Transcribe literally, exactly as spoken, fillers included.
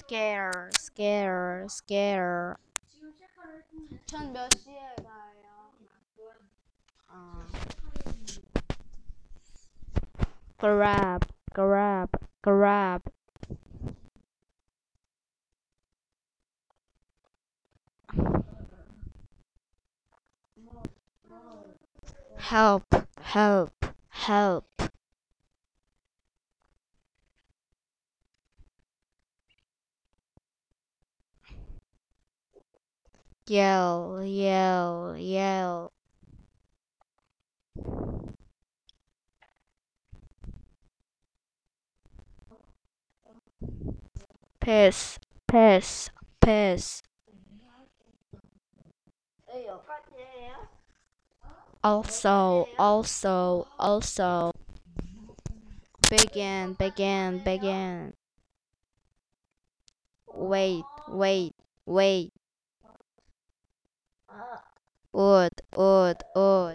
scare, scare, scare. 전 몇 시에 가요? 어. grab, grab, grab. help, help, help. yell, yell, yell. piss, piss, piss. also, also, also. begin, begin, begin. wait, wait, wait. wood, wood, wood.